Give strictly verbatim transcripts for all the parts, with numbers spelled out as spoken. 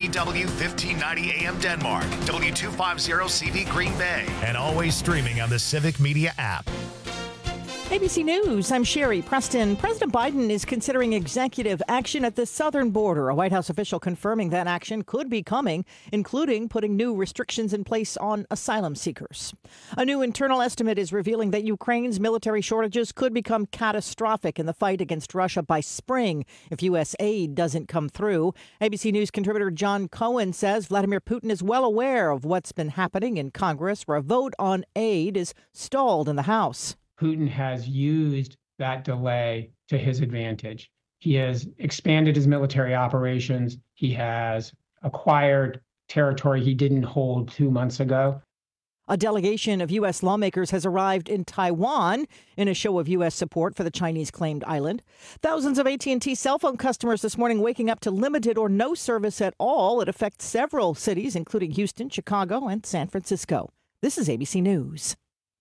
W fifteen ninety A M Denmark, W two fifty C V Green Bay, and always streaming on the Civic Media app. A B C News, I'm Sherry Preston. President Biden is considering executive action at the southern border. A White House official confirming that action could be coming, including putting new restrictions in place on asylum seekers. A new internal estimate is revealing that Ukraine's military shortages could become catastrophic in the fight against Russia by spring if U S aid doesn't come through. A B C News contributor John Cohen says Vladimir Putin is well aware of what's been happening in Congress, where a vote on aid is stalled in the House. Putin has used that delay to his advantage. He has expanded his military operations. He has acquired territory he didn't hold two months ago. A delegation of U S lawmakers has arrived in Taiwan in a show of U S support for the Chinese-claimed island. Thousands of A T and T cell phone customers this morning waking up to limited or no service at all. It affects several cities, including Houston, Chicago, and San Francisco. This is A B C News.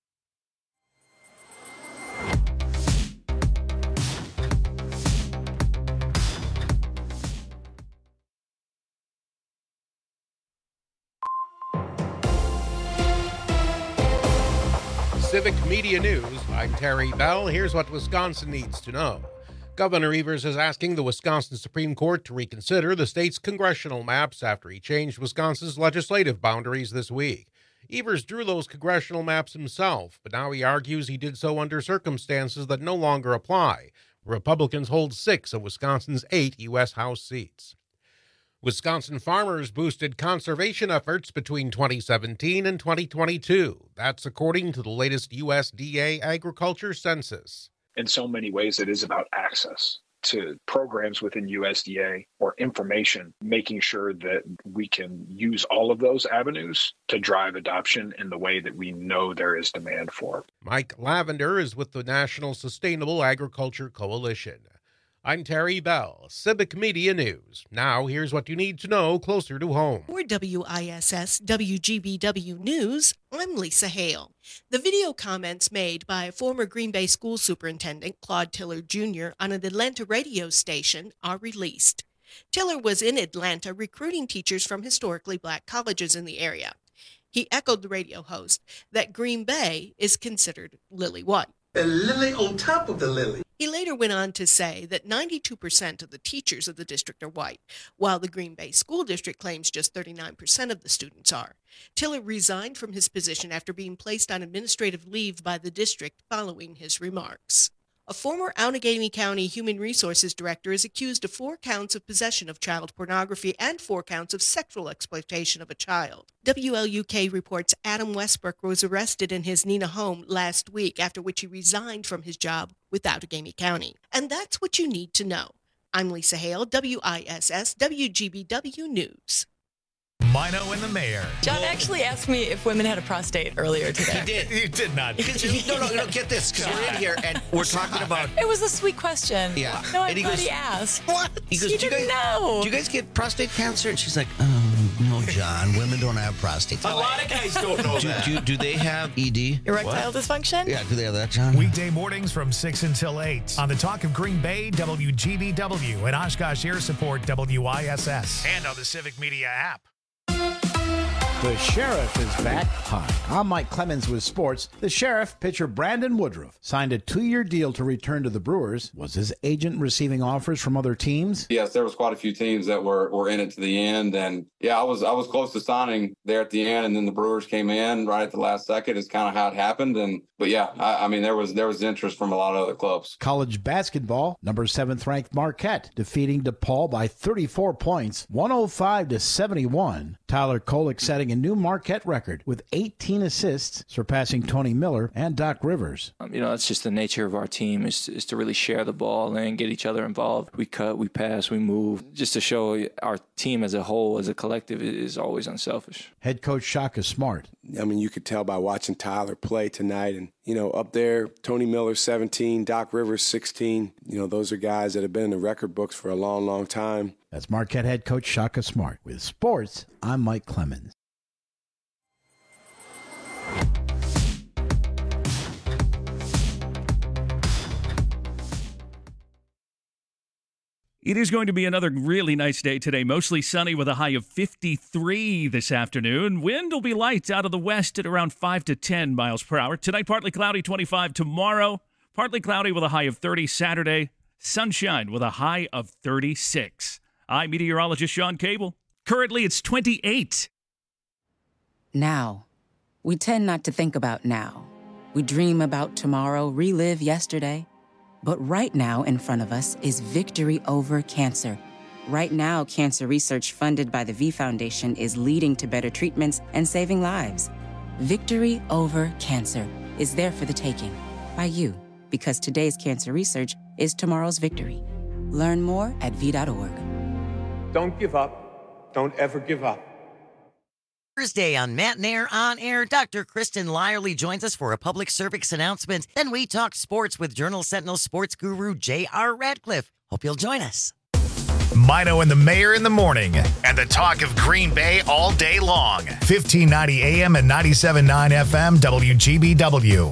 Civic Media News, I'm Terry Bell. Here's what Wisconsin needs to know. Governor Evers is asking the Wisconsin Supreme Court to reconsider the state's congressional maps after he changed Wisconsin's legislative boundaries this week. Evers drew those congressional maps himself, but now he argues he did so under circumstances that no longer apply. Republicans hold six of Wisconsin's eight U S House seats. Wisconsin farmers boosted conservation efforts between twenty seventeen and twenty twenty-two. That's according to the latest U S D A agriculture census. In so many ways, it is about access to programs within U S D A or information, making sure that we can use all of those avenues to drive adoption in the way that we know there is demand for. Mike Lavender is with the National Sustainable Agriculture Coalition. I'm Terry Bell, Civic Media News. Now, here's what you need to know closer to home. For W I S S W G B W News, I'm Lisa Hale. The video comments made by former Green Bay school superintendent Claude Tiller Junior on an Atlanta radio station are released. Tiller was in Atlanta recruiting teachers from historically black colleges in the area. He echoed the radio host that Green Bay is considered lily white. A lily on top of the lily. He later went on to say that ninety-two percent of the teachers of the district are white, while the Green Bay School District claims just thirty-nine percent of the students are. Tiller resigned from his position after being placed on administrative leave by the district following his remarks. A former Allegheny County Human Resources Director is accused of four counts of possession of child pornography and four counts of sexual exploitation of a child. W L U K reports Adam Westbrook was arrested in his Neenah home last week, after which he resigned from his job with Allegheny County. And that's what you need to know. I'm Lisa Hale, W I S S W G B W News. Mino and the Mayor. John actually asked me if women had a prostate earlier today. He did. You did not. no, no, no, get this, because we're in here and we're talking about... It was a sweet question. Yeah. No, I And he thought goes, he asked. What? He goes, He do you didn't guys, know. Do you guys get prostate cancer? And she's like, oh, no, John. Women don't have prostate. A lot of guys don't know do, that. do, do they have E D? Erectile dysfunction? Yeah, do they have that, John? Weekday mornings from six until eight on the Talk of Green Bay, W G B W, and Oshkosh Air Support, W I S S, and on the Civic Media app. The Sheriff is back. Hi, I'm Mike Clemens with sports. The Sheriff, pitcher Brandon Woodruff, signed a two-year deal to return to the Brewers. Was his agent receiving offers from other teams? Yes, there was quite a few teams that were, were in it to the end. And yeah, I was I was close to signing there at the end, and then the Brewers came in right at the last second. Is kind of how it happened. And but yeah, I, I mean there was there was interest from a lot of other clubs. College basketball, number seventh ranked Marquette defeating DePaul by thirty-four points, one oh five to seventy-one. Tyler Kolek setting a new Marquette record with eighteen assists, surpassing Tony Miller and Doc Rivers. Um, you know, that's just the nature of our team is, is to really share the ball and get each other involved. We cut, we pass, we move, just to show our team as a whole, as a collective, is always unselfish. Head coach Shaka Smart. I mean, you could tell by watching Tyler play tonight. And, you know, up there, Tony Miller, seventeen, Doc Rivers, sixteen. You know, those are guys that have been in the record books for a long, long time. That's Marquette head coach Shaka Smart. With sports, I'm Mike Clemens. It is going to be another really nice day today. Mostly sunny with a high of fifty-three this afternoon. Wind will be light out of the west at around five to ten miles per hour. Tonight, partly cloudy, twenty-five. Tomorrow, partly cloudy with a high of thirty. Saturday, sunshine with a high of thirty-six. I'm meteorologist Sean Cable. Currently, it's twenty-eight. Now. We tend not to think about now. We dream about tomorrow, relive yesterday. But right now in front of us is victory over cancer. Right now, cancer research funded by the V Foundation is leading to better treatments and saving lives. Victory over cancer is there for the taking by you, because today's cancer research is tomorrow's victory. Learn more at v dot org. Don't give up. Don't ever give up. Thursday on Matt Nair On Air, Doctor Kristen Lyerly joins us for a public service announcement. Then we talk sports with Journal Sentinel sports guru J R Radcliffe. Hope you'll join us. Mino and the Mayor in the morning, and the talk of Green Bay all day long. fifteen ninety A M and ninety-seven point nine F M W G B W.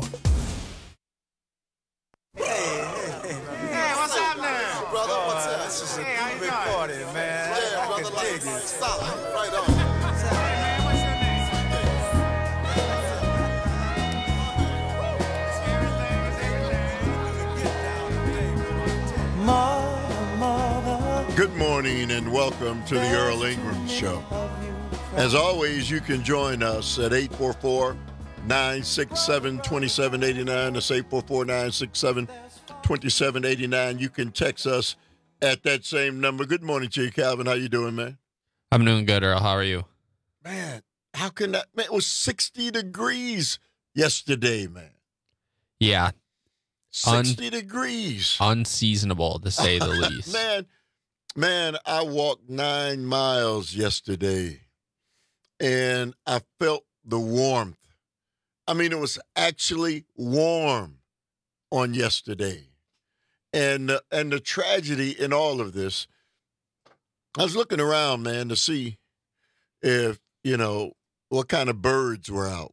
Good morning and welcome to the Earl Ingram Show. As always, you can join us at eight four four, nine six seven, two seven eight nine. That's eight four four, nine six seven, two seven eight nine. You can text us at that same number. Good morning to you, Calvin. How you doing, man? I'm doing good, Earl. How are you? Man, how can that? Man, it was sixty degrees yesterday, man. Yeah. sixty Un- degrees. Unseasonable, to say the least. Man. Man, I walked nine miles yesterday, and I felt the warmth. I mean, it was actually warm on yesterday. And, uh, and the tragedy in all of this, I was looking around, man, to see if, you know, what kind of birds were out.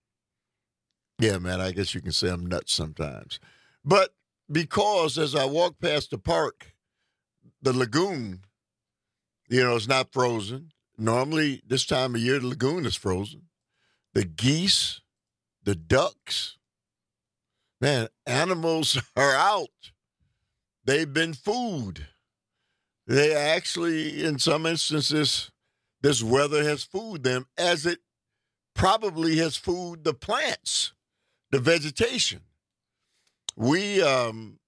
Yeah, man, I guess you can say I'm nuts sometimes. But because as I walked past the park, the lagoon, you know, it's not frozen. Normally, this time of year, the lagoon is frozen. The geese, the ducks, man, animals are out. They've been food. They actually, in some instances, this weather has fooled them, as it probably has fooled the plants, the vegetation. We um,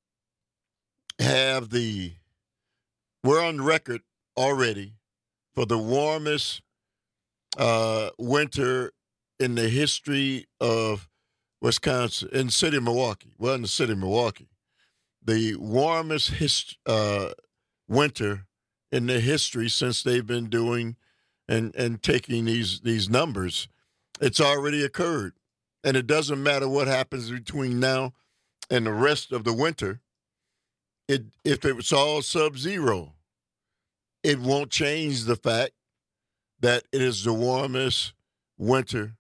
have the... We're on record already for the warmest uh, winter in the history of Wisconsin, in the city of Milwaukee. Well, in the city of Milwaukee. The warmest hist- uh, winter in the history since they've been doing and, and taking these, these numbers. It's already occurred. And it doesn't matter what happens between now and the rest of the winter. It, if it was all sub-zero, it won't change the fact that it is the warmest winter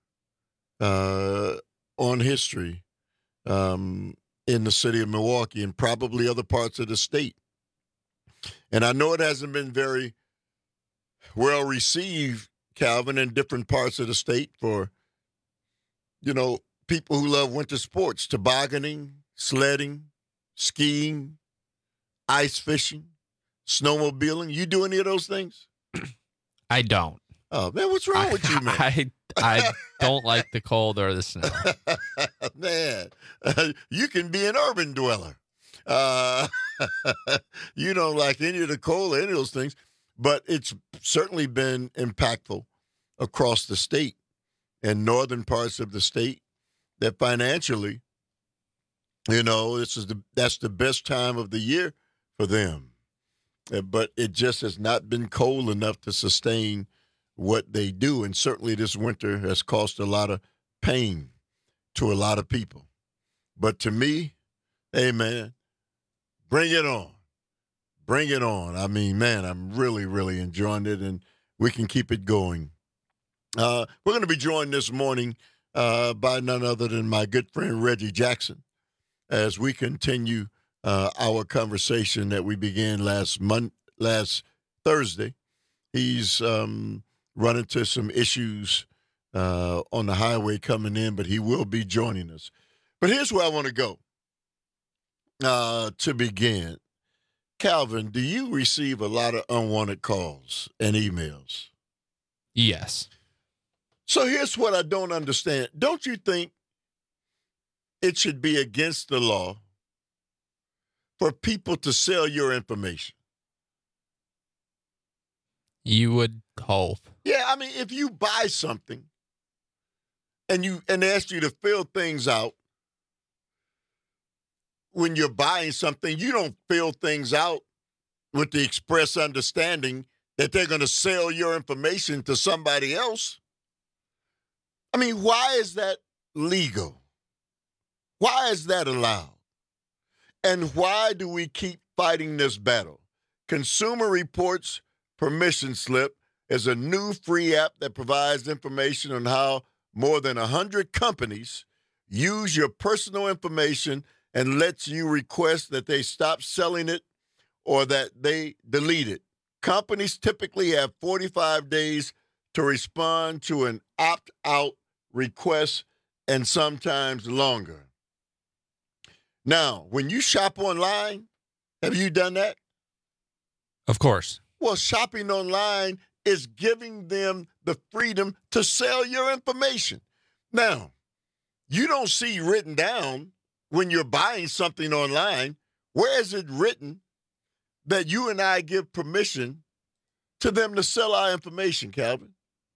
uh, on history um, in the city of Milwaukee and probably other parts of the state. And I know it hasn't been very well received, Calvin, in different parts of the state for, you know, people who love winter sports, tobogganing, sledding, skiing, ice fishing, snowmobiling. You do any of those things? I don't. Oh, man, what's wrong I, with you, man? I, I don't like the cold or the snow. Man, uh, you can be an urban dweller. Uh, you don't like any of the cold or any of those things, but it's certainly been impactful across the state and northern parts of the state that financially, you know, this is the that's the best time of the year for them. Uh, but it just has not been cold enough to sustain what they do. And certainly this winter has caused a lot of pain to a lot of people. But to me, hey, man, bring it on. Bring it on. I mean, man, I'm really, really enjoying it, and we can keep it going. Uh, we're going to be joined this morning uh, by none other than my good friend Reggie Jackson as we continue uh, our conversation that we began last month, last Thursday. He's um, run into some issues uh, on the highway coming in, but he will be joining us. But here's where I want to go uh, to begin. Calvin, do you receive a lot of unwanted calls and emails? Yes. So here's what I don't understand. Don't you think it should be against the law for people to sell your information? You would hope. Yeah, I mean, if you buy something and you and they ask you to fill things out, when you're buying something, you don't fill things out with the express understanding that they're going to sell your information to somebody else. I mean, why is that legal? Why is that allowed? And why do we keep fighting this battle? Consumer Reports Permission Slip is a new free app that provides information on how more than one hundred companies use your personal information and lets you request that they stop selling it or that they delete it. Companies typically have forty-five days to respond to an opt-out request and sometimes longer. Now, when you shop online, have you done that? Of course. Well, shopping online is giving them the freedom to sell your information. Now, you don't see written down when you're buying something online, where is it written that you and I give permission to them to sell our information, Calvin?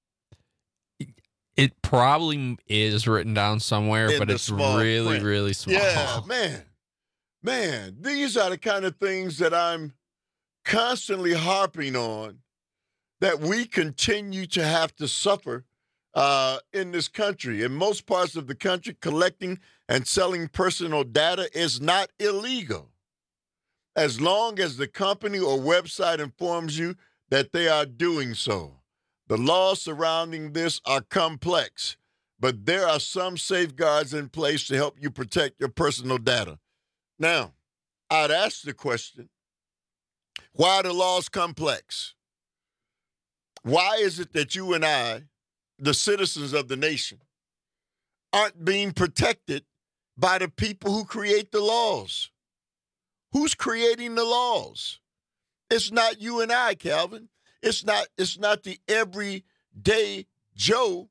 It probably is written down somewhere, In but the it's small really, print. really small. Yeah, man. Man, these are the kind of things that I'm constantly harping on that we continue to have to suffer uh, in this country. In most parts of the country, collecting and selling personal data is not illegal, as long as the company or website informs you that they are doing so. The laws surrounding this are complex, but there are some safeguards in place to help you protect your personal data. Now, I'd ask the question, why are the laws complex? Why is it that you and I, the citizens of the nation, aren't being protected by the people who create the laws? Who's creating the laws? It's not you and I, Calvin. It's not, it's not the everyday Joe,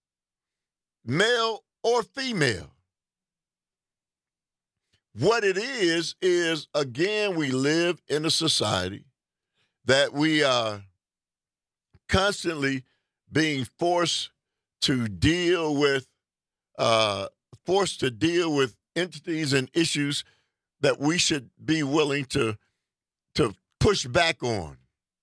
male or female. What it is, is, again, we live in a society that we are constantly being forced to deal with, uh, forced to deal with entities and issues that we should be willing to, to push back on.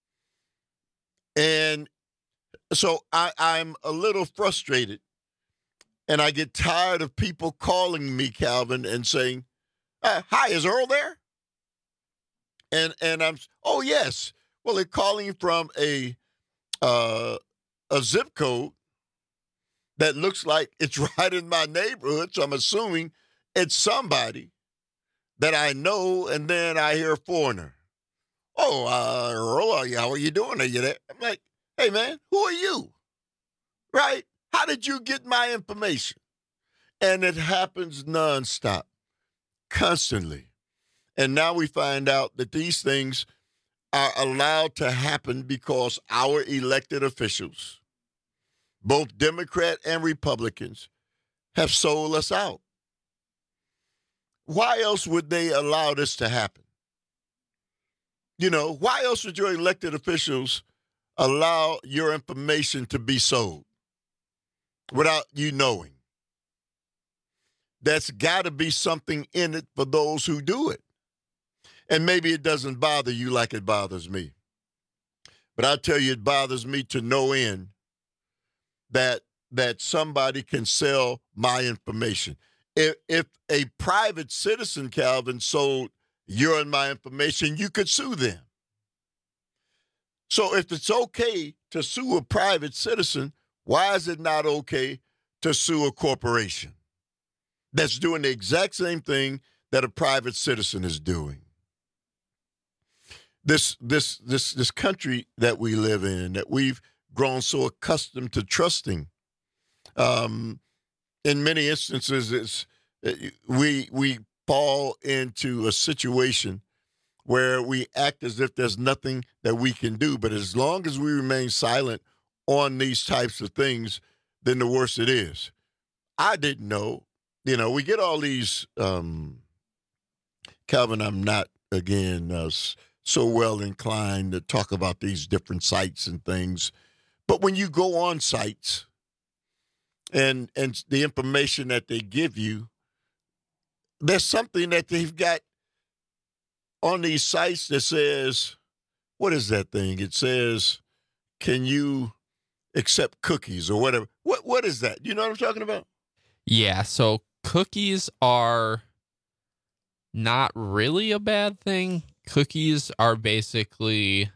And so I, I'm a little frustrated, and I get tired of people calling me, Calvin, and saying, uh, hi, is Earl there? And and I'm, oh, yes. Well, they're calling from a uh, a zip code that looks like it's right in my neighborhood, so I'm assuming it's somebody that I know, and then I hear a foreigner. Oh, uh, Earl, how are you doing? Are you there? I'm like, hey, man, who are you? Right? How did you get my information? And it happens nonstop, constantly. And now we find out that these things are allowed to happen because our elected officials, both Democrat and Republicans, have sold us out. Why else would they allow this to happen? You know, why else would your elected officials allow your information to be sold without you knowing? That's got to be something in it for those who do it. And maybe it doesn't bother you like it bothers me. But I tell you, it bothers me to no end that that somebody can sell my information. If, if a private citizen, Calvin, sold your and my information, you could sue them. So if it's okay to sue a private citizen, why is it not okay to sue a corporation that's doing the exact same thing that a private citizen is doing. This this this this country that we live in, that we've grown so accustomed to trusting, um, in many instances, it's we we fall into a situation where we act as if there's nothing that we can do. But as long as we remain silent on these types of things, then the worse it is. I didn't know. You know, we get all these, um, Calvin, I'm not, again, uh, so well inclined to talk about these different sites and things. But when you go on sites and and the information that they give you, there's something that they've got on these sites that says, what is that thing? It says, can you accept cookies or whatever? What What is that? You know what I'm talking about? Yeah, so cookies are not really a bad thing. Cookies are basically,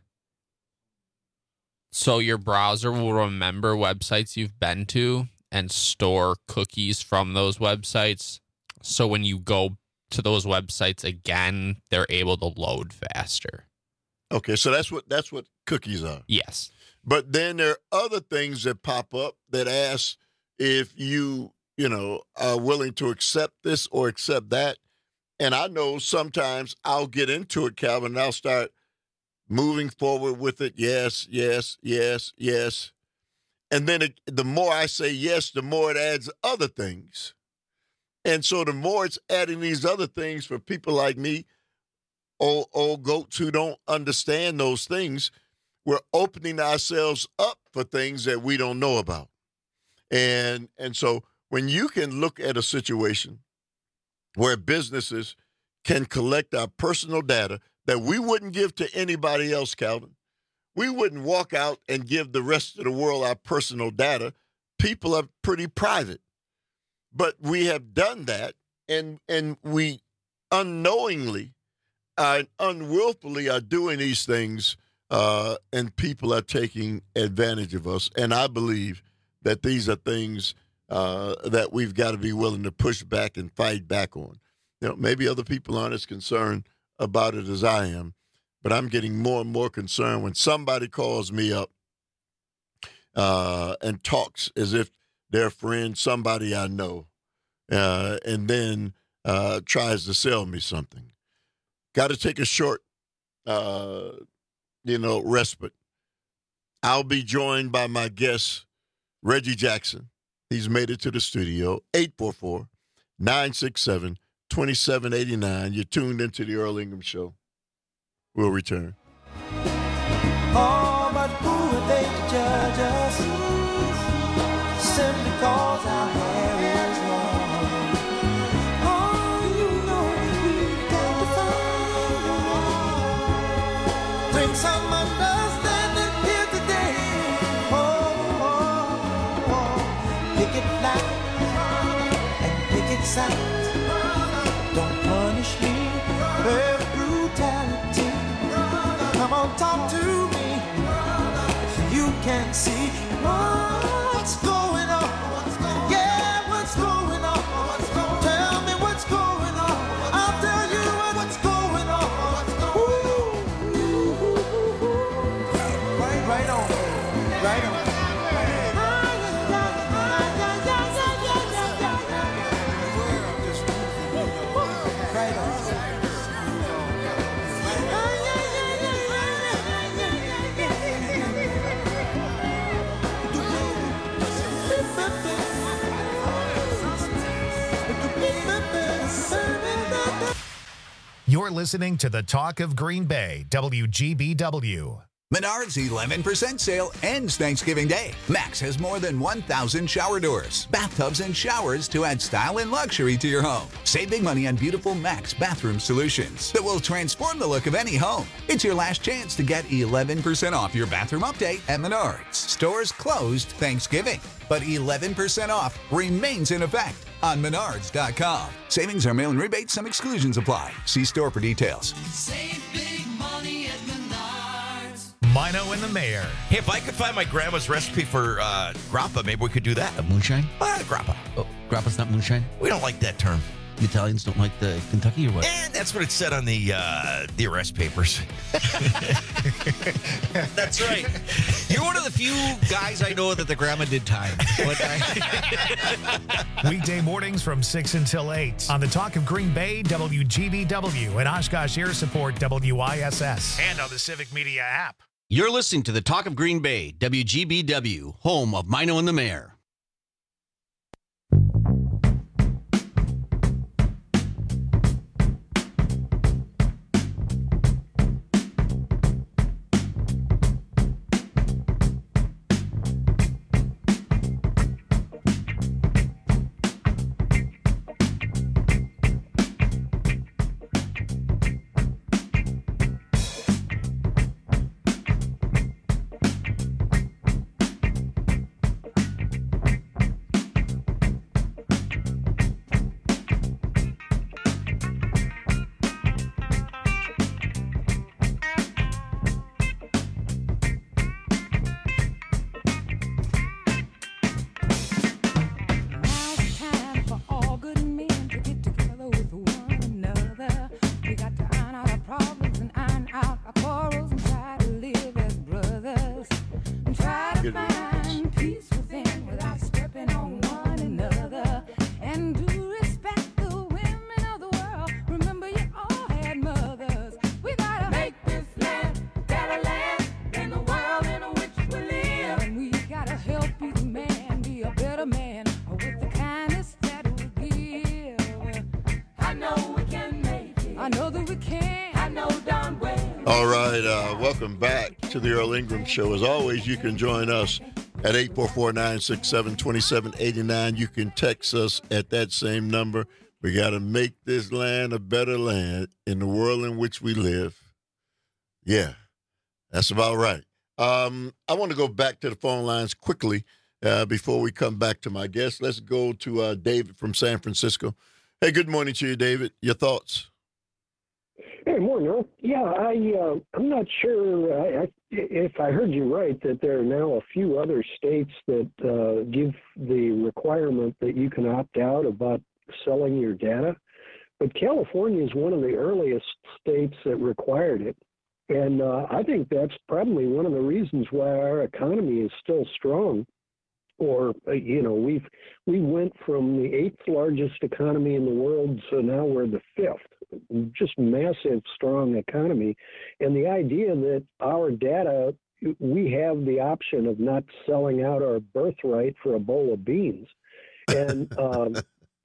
so your browser will remember websites you've been to and store cookies from those websites. So when you go to those websites again, they're able to load faster. Okay, so that's what that's what cookies are. Yes. But then there are other things that pop up that ask if you, you know, are willing to accept this or accept that. And I know sometimes I'll get into it, Calvin, and I'll start moving forward with it. Yes, yes, yes, yes. And then it, the more I say yes, the more it adds other things. And so the more it's adding these other things for people like me, old, old goats who don't understand those things, we're opening ourselves up for things that we don't know about. And and so when you can look at a situation where businesses can collect our personal data that we wouldn't give to anybody else, Calvin, we wouldn't walk out and give the rest of the world our personal data. People are pretty private. But we have done that, and and we unknowingly and unwillfully are doing these things, uh, and people are taking advantage of us. And I believe that these are things uh, that we've got to be willing to push back and fight back on. You know, maybe other people aren't as concerned about it as I am, but I'm getting more and more concerned when somebody calls me up uh, and talks as if their friend, somebody I know, uh, and then uh, tries to sell me something. Got to take a short, uh, you know, respite. I'll be joined by my guest, Reggie Jackson. He's made it to the studio, eight four four, nine six seven, two seven eight nine. You're tuned into the Earl Ingham Show. We'll return. Oh, but who are they to judge us? Simply cause our hair is long. Oh, you know we've got to find a way. Bring some understanding here today. Oh, oh, oh. Pick it loud and pick it sound. Don't punish me with brutality. Come on, talk to me so you can see what's going on. Yeah, what's going on? Tell me what's going on. I'll tell you what's going on. Ooh, right, right on, right on. You're listening to the Talk of Green Bay, W G B W. Menards eleven percent sale ends Thanksgiving Day. Max has more than one thousand shower doors, bathtubs, and showers to add style and luxury to your home. Save big money on beautiful Max bathroom solutions that will transform the look of any home. It's your last chance to get eleven percent off your bathroom update at Menards. Stores closed Thanksgiving, but eleven percent off remains in effect on Menards dot com. Savings are mail-in rebates. Some exclusions apply. See store for details. Save big money at Menards. Mino and the Mayor. Hey, if I could find my grandma's recipe for uh, grappa, maybe we could do that. A moonshine? Ah, grappa. Oh, grappa's not moonshine? We don't like that term. The Italians don't like the Kentucky or what? And that's what it said on the uh, the arrest papers. That's right. You're one of the few guys I know that the grandma did time. I... Weekday mornings from six until eight on the Talk of Green Bay, W G B W, and Oshkosh Air Support, W I S S, and on the Civic Media app. You're listening to the Talk of Green Bay, W G B W, home of Mino and the Mayor. All right, uh, welcome back to the Earl Ingram Show. As always, you can join us at eight four four, nine six seven, two seven eight nine. You can text us at that same number. We got to make this land a better land in the world in which we live. Yeah, that's about right. Um, I want to go back to the phone lines quickly uh, before we come back to my guest. Let's go to uh, David from San Francisco. Hey, good morning to you, David. Your thoughts? Hey, morning, Earl. Yeah, I, uh, I'm not sure I, I, if I heard you right that there are now a few other states that uh, give the requirement that you can opt out about selling your data. But California is one of the earliest states that required it. And uh, I think that's probably one of the reasons why our economy is still strong. Or, uh, you know, we've we went from the eighth largest economy in the world, so now we're the fifth. Just massive, strong economy. And the idea that our data, we have the option of not selling out our birthright for a bowl of beans. And, um,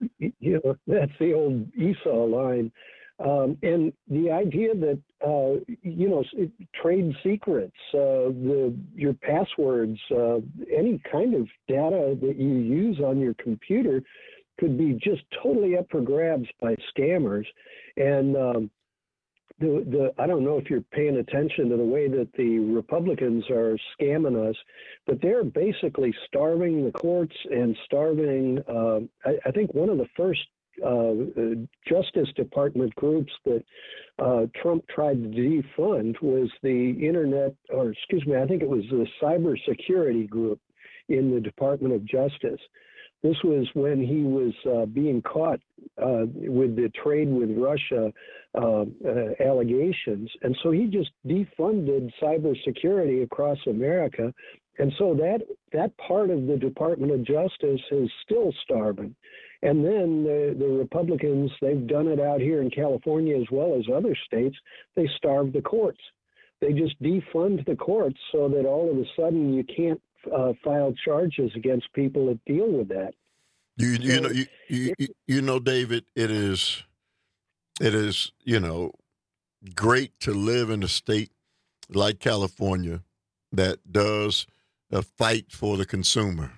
you know, that's the old Esau line. Um, and the idea that, uh, you know, trade secrets, uh, the your passwords, uh, any kind of data that you use on your computer could be just totally up for grabs by scammers. And um, the the I don't know if you're paying attention to the way that the Republicans are scamming us, but they're basically starving the courts and starving. Uh, I, I think one of the first Uh, Justice Department groups that uh, Trump tried to defund was the Internet, or excuse me, I think it was the Cybersecurity Group in the Department of Justice. This was when he was uh, being caught uh, with the trade with Russia uh, uh, allegations. And so he just defunded cybersecurity across America. And so that, that part of the Department of Justice is still starving. And then the, the Republicans, they've done it out here in California as well as other states. They starve the courts. They just defund the courts so that all of a sudden you can't uh, file charges against people that deal with that. You you so, know you, you you know, David, it is it is you know great to live in a state like California that does a fight for the consumer.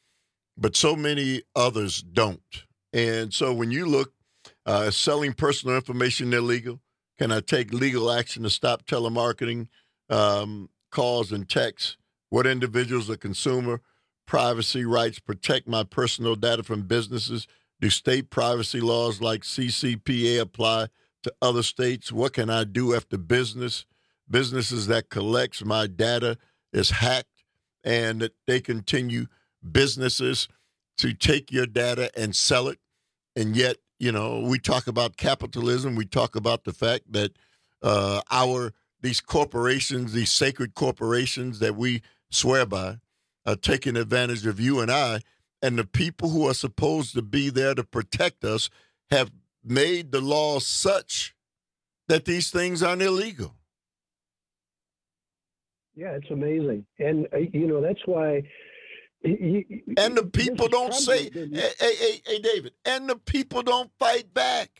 But so many others don't. And so when you look, uh, selling personal information illegal, can I take legal action to stop telemarketing um, calls and texts? What individuals or consumer privacy rights protect my personal data from businesses? Do state privacy laws like C C P A apply to other states? What can I do if the business, businesses that collects my data is hacked and that they continue businesses to take your data and sell it, and yet you know, we talk about capitalism. We talk about the fact that uh, our these corporations, these sacred corporations that we swear by, are taking advantage of you and I, and the people who are supposed to be there to protect us have made the law such that these things aren't illegal. Yeah, it's amazing. And, uh, you know, that's why. You, and the people don't say, hey, hey, hey, hey, David, and the people don't fight back.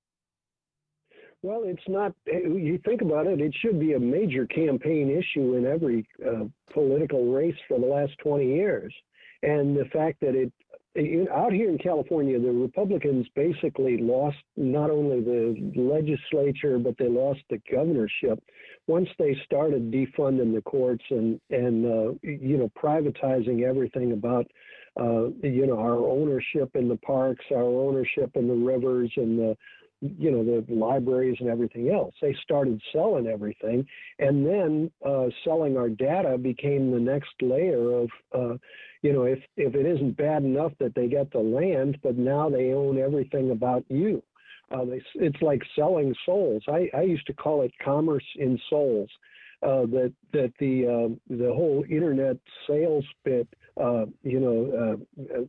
Well, it's not, you think about it, it should be a major campaign issue in every uh, political race for the last twenty years. And the fact that it, it, out here in California, the Republicans basically lost not only the legislature, but they lost the governorship once they started defunding the courts and, and uh, you know, privatizing everything about, uh, you know, our ownership in the parks, our ownership in the rivers and the, you know, the libraries and everything else. They started selling everything, and then uh, selling our data became the next layer of, uh, you know, if, if it isn't bad enough that they get the land, but now they own everything about you. Uh, they, it's like selling souls. I, I used to call it commerce in souls. Uh, that that the uh, the whole internet sales bit, uh, you know, uh,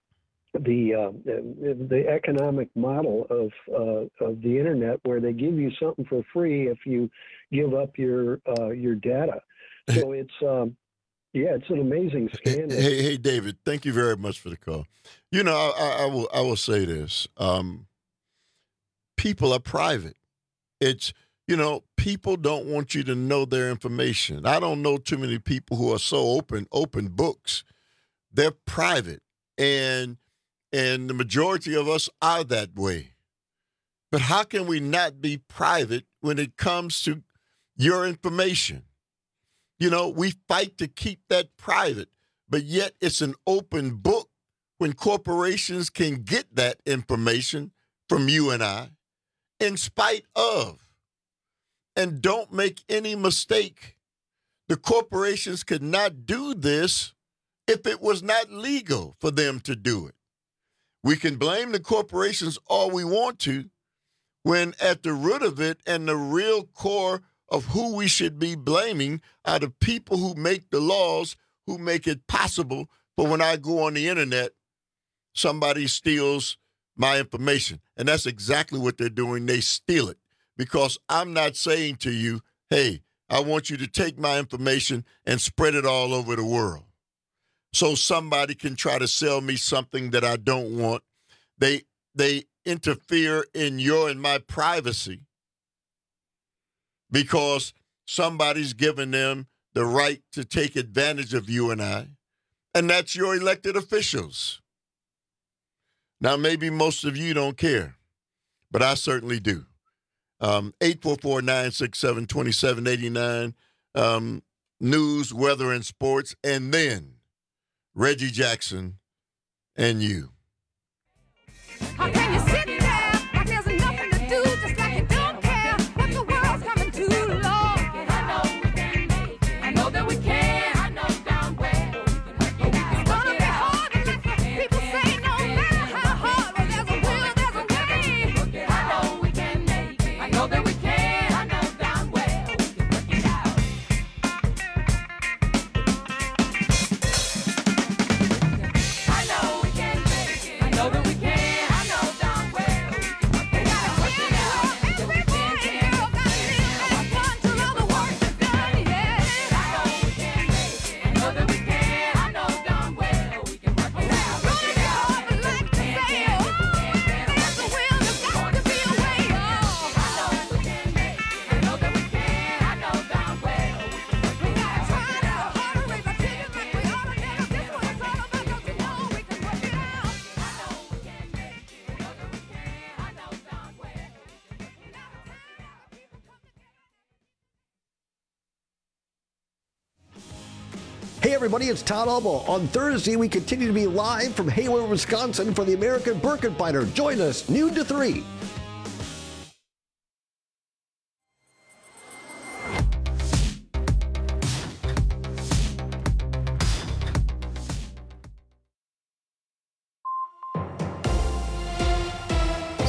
the uh, the economic model of uh, of the internet, where they give you something for free if you give up your uh, your data. So it's um, yeah, it's an amazing scandal. Hey, hey, David, thank you very much for the call. You know, I, I will I will say this. Um, people are private. It's, you know, people don't want you to know their information. I don't know too many people who are so open, open books. They're private. And and the majority of us are that way. But how can we not be private when it comes to your information? You know, we fight to keep that private, but yet it's an open book when corporations can get that information from you and I in spite of. And don't make any mistake, the corporations could not do this if it was not legal for them to do it. We can blame the corporations all we want to, when at the root of it and the real core of who we should be blaming are the people who make the laws, who make it possible for when I go on the internet, somebody steals my information. And that's exactly what they're doing. They steal it. Because I'm not saying to you, hey, I want you to take my information and spread it all over the world so somebody can try to sell me something that I don't want. They they interfere in your and my privacy because somebody's given them the right to take advantage of you and I, and that's your elected officials. Now, maybe most of you don't care, but I certainly do. Um, eight four four, nine six seven, two seven eight nine, um, news, weather, and sports, and then Reggie Jackson and you. How can you sit there like there's nothing to do, just like you don't care what the world's coming to, Lord? I know we can make it. I know that we can. I know down well. It's gonna be hard to let the people say no matter how hard. Well, there's a will, there's a way. I know we can make it. I know that we can. I know down well. We can work it out. I know we can make it. I know that we can. Hey everybody, it's Todd Albo. On Thursday, we continue to be live from Hayward, Wisconsin for the American Birkenbiter. Join us, noon to three.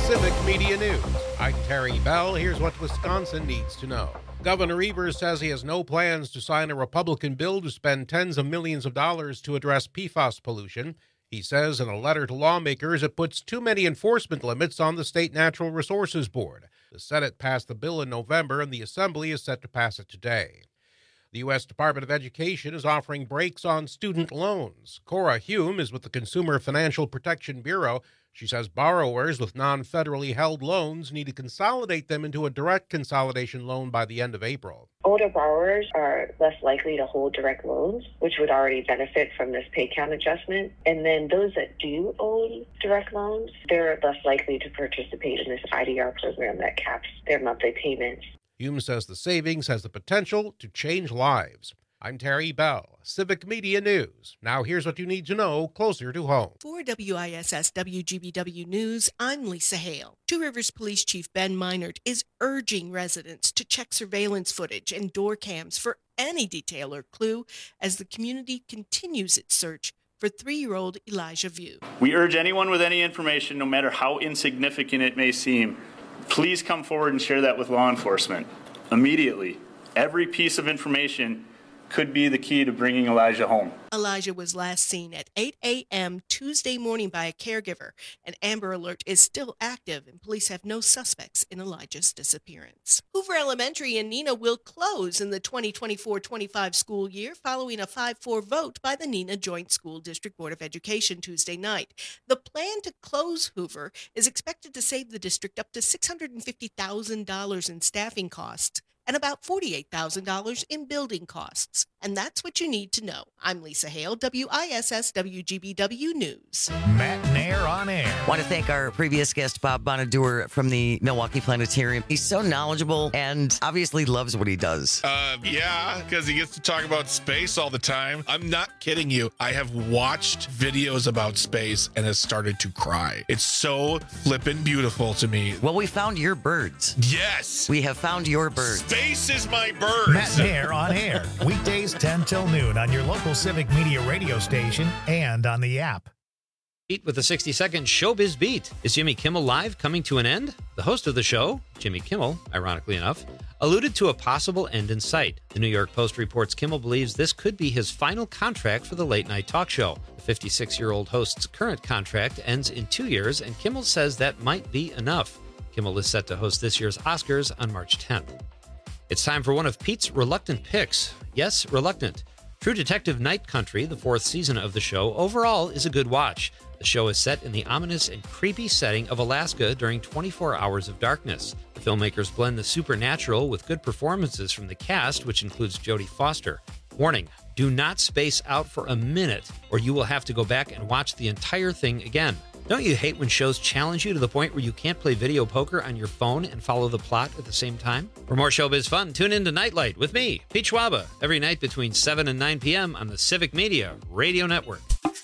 Civic Media News. I'm Terry Bell. Here's what Wisconsin needs to know. Governor Evers says he has no plans to sign a Republican bill to spend tens of millions of dollars to address P FAS pollution. He says in a letter to lawmakers it puts too many enforcement limits on the State Natural Resources Board. The Senate passed the bill in November, and the Assembly is set to pass it today. The U S Department of Education is offering breaks on student loans. Cora Hume is with the Consumer Financial Protection Bureau. She says borrowers with non-federally held loans need to consolidate them into a direct consolidation loan by the end of April. Older borrowers are less likely to hold direct loans, which would already benefit from this pay count adjustment. And then those that do own direct loans, they're less likely to participate in this I D R program that caps their monthly payments. Hume says the savings has the potential to change lives. I'm Terry Bell, Civic Media News. Now here's what you need to know closer to home. For W I S S W G B W News, I'm Lisa Hale. Two Rivers Police Chief Ben Meinert is urging residents to check surveillance footage and door cams for any detail or clue as the community continues its search for three-year-old Elijah View. We urge anyone with any information, no matter how insignificant it may seem, please come forward and share that with law enforcement immediately. Every piece of information could be the key to bringing Elijah home. Elijah was last seen at eight a.m. Tuesday morning by a caregiver. An Amber Alert is still active, and police have no suspects in Elijah's disappearance. Hoover Elementary in Neenah will close in the twenty twenty-four twenty-five school year following a five four vote by the Neenah Joint School District Board of Education Tuesday night. The plan to close Hoover is expected to save the district up to six hundred fifty thousand dollars in staffing costs and about forty-eight thousand dollars in building costs. And that's what you need to know. I'm Lisa Hale, W I S S W G B W News. Matt Nair on air. Want to thank our previous guest, Bob Bonadur from the Milwaukee Planetarium. He's so knowledgeable and obviously loves what he does. Uh, yeah, because he gets to talk about space all the time. I'm not kidding you. I have watched videos about space and has started to cry. It's so flippin' beautiful to me. Well, we found your birds. Yes. We have found your birds. Space is my birds. Matt Nair on air. Weekdays ten till noon on your local Civic Media radio station and on the app. Beat with a sixty second Showbiz Beat. Is Jimmy Kimmel Live coming to an end? The host of the show, Jimmy Kimmel, ironically enough, alluded to a possible end in sight. The New York Post reports Kimmel believes this could be his final contract for the late-night talk show. The fifty-six-year-old host's current contract ends in two years, and Kimmel says that might be enough. Kimmel is set to host this year's Oscars on March tenth. It's time for one of Pete's reluctant picks. Yes, reluctant. True Detective Night Country, the fourth season of the show, overall is a good watch. The show is set in the ominous and creepy setting of Alaska during twenty-four hours of darkness. The filmmakers blend the supernatural with good performances from the cast, which includes Jodie Foster. Warning, do not space out for a minute, or you will have to go back and watch the entire thing again. Don't you hate when shows challenge you to the point where you can't play video poker on your phone and follow the plot at the same time? For more showbiz fun, tune in to Nightlight with me, Pete Schwaba, every night between seven and nine p.m. on the Civic Media Radio Network.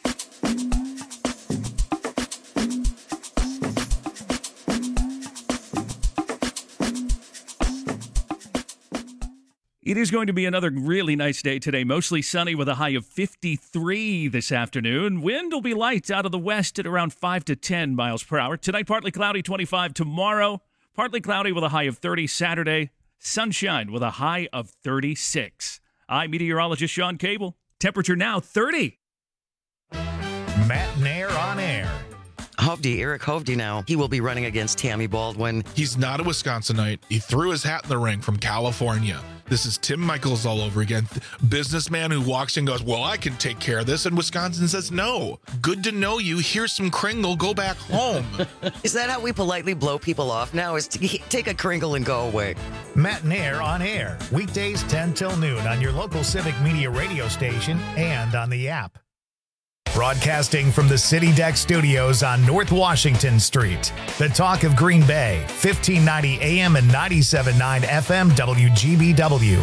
It is going to be another really nice day today. Mostly sunny with a high of fifty-three this afternoon. Wind will be light out of the west at around five to ten miles per hour. Tonight, partly cloudy, twenty-five. Tomorrow, partly cloudy with a high of thirty. Saturday, sunshine with a high of thirty-six. I'm meteorologist Sean Cable. Temperature now thirty. Matt Nair on air. Hovde, Eric Hovde now, he will be running against Tammy Baldwin. He's not a Wisconsinite. He threw his hat in the ring from California. This is Tim Michaels all over again. Businessman who walks in and goes, well, I can take care of this. And Wisconsin says, no. Good to know you. Here's some Kringle. Go back home. Is that how we politely blow people off now? Is to take a Kringle and go away? Matt Nair on air. Weekdays ten till noon on your local Civic Media radio station and on the app. Broadcasting from the City Deck Studios on North Washington Street. The talk of Green Bay, fifteen ninety A M and ninety-seven point nine F M W G B W.